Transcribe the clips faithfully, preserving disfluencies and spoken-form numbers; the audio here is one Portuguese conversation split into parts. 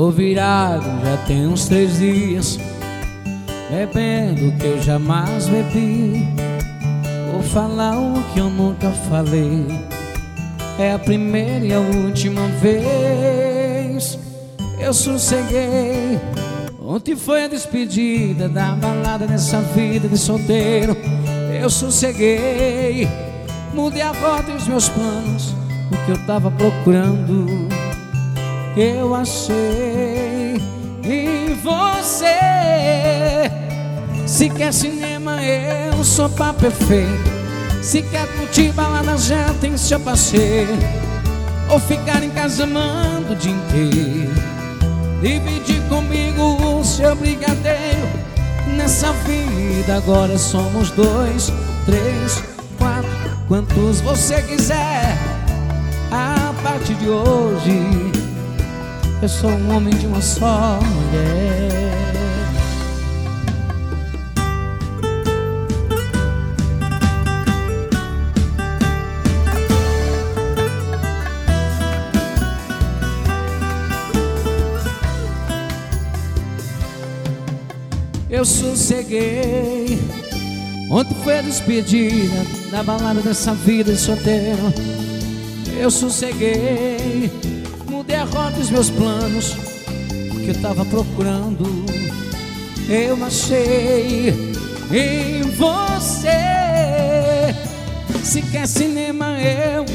Tô virado, já tem uns três dias, bebendo o que eu jamais bebi. Vou falar o que eu nunca falei, é a primeira e a última vez. Eu sosseguei, ontem foi a despedida da balada dessa vida de solteiro. Eu sosseguei, mudei a rota e os meus planos, o que eu tava procurando eu achei em você. Se quer cinema, eu sou pá perfeito. Se quer curtir balada, já tem seu parceiro. Ou ficar em casa amando o dia inteiro, dividir comigo o seu brigadeiro. Nessa vida agora somos dois, três, quatro, quantos você quiser. A partir de hoje eu sou um homem de uma só mulher. Eu sosseguei, ontem foi a despedida da balada dessa vida de solteiro. Eu sosseguei, mudei a rota dos meus planos, o que eu tava procurando eu achei em você. Se quer cinema, eu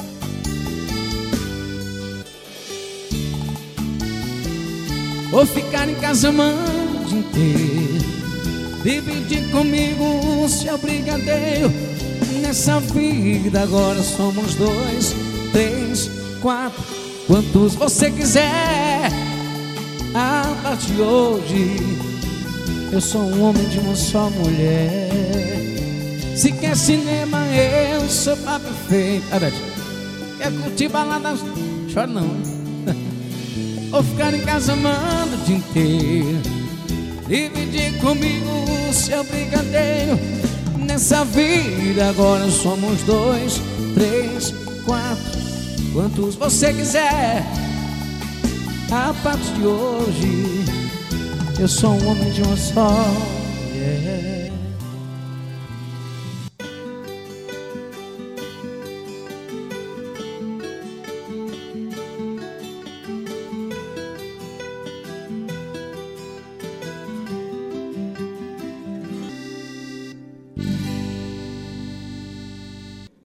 vou ficar em casa amando o dia inteiro, dividir comigo o seu brigadeiro. Nessa vida agora somos dois, três, quatro, quantos você quiser. A partir de hoje eu sou um homem de uma só mulher. Se quer cinema, eu sou pá perfeito. Ah, Beth, quer curtir balada? Chora não. Ou ficar em casa amando o dia inteiro, dividir comigo o seu brigadeiro. Nessa vida agora somos dois, três, quatro, quantos você quiser. A partir de hoje eu sou um homem de uma só